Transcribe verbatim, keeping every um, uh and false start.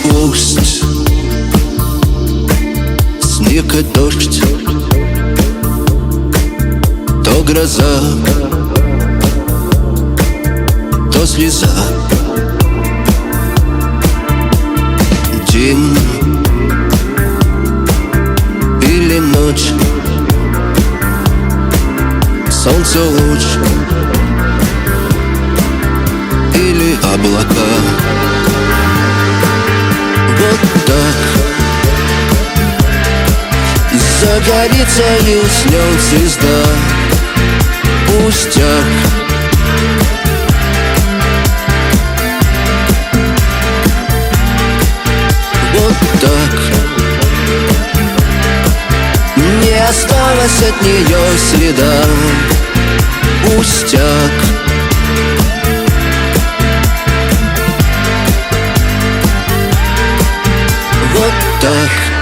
Пусть снег и дождь, то гроза, то слеза. День или ночь, солнце луч или облака. Вот так загорится и уснет звезда. Пустяк. Вот так не осталось от нее следа. Пустяк. Вот так